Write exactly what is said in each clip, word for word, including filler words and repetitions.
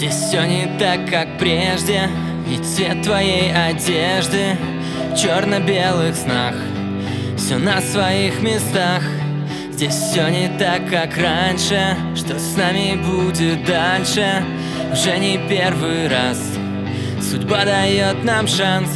Здесь все не так, как прежде, и цвет твоей одежды в черно-белых снах все на своих местах. Здесь все не так, как раньше, что с нами будет дальше уже не первый раз. Судьба дает нам шанс.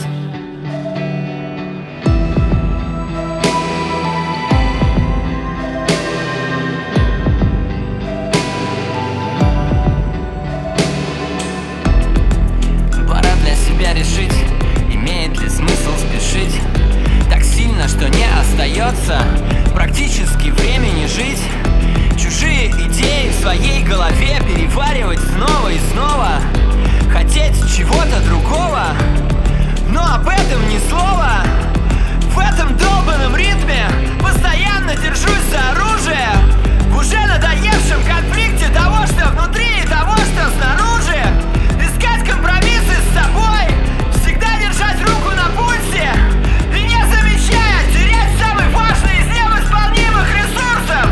Решить, имеет ли смысл спешить так сильно, что не остается практически времени жить. Чужие идеи в своей голове переваривать снова и снова, хотеть чего-то другого, но об этом ни слова. В этом долбанном ритме постоянно держусь за оружие, в уже надоевшем конфликте того, что внутри, и того, что снаружи. Искать компромиссы с собой, всегда держать руку на пульсе и не замечая терять самый важный из невосполнимых ресурсов.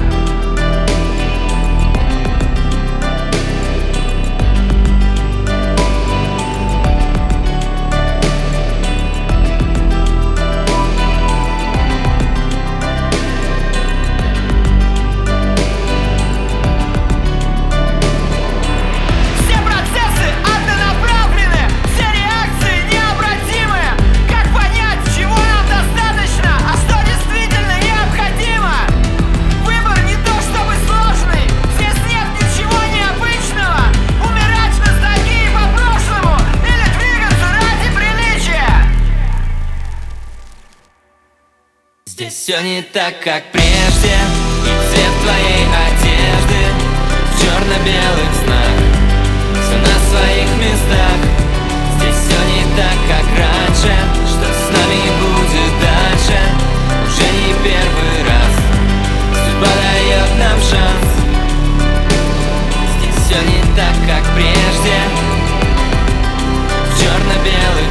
Здесь все не так, как прежде, и цвет твоей одежды в черно-белых снах все на своих местах. Здесь все не так, как раньше, что с нами будет дальше уже не первый раз. Судьба дает нам шанс. Здесь все не так, как прежде, в черно-белых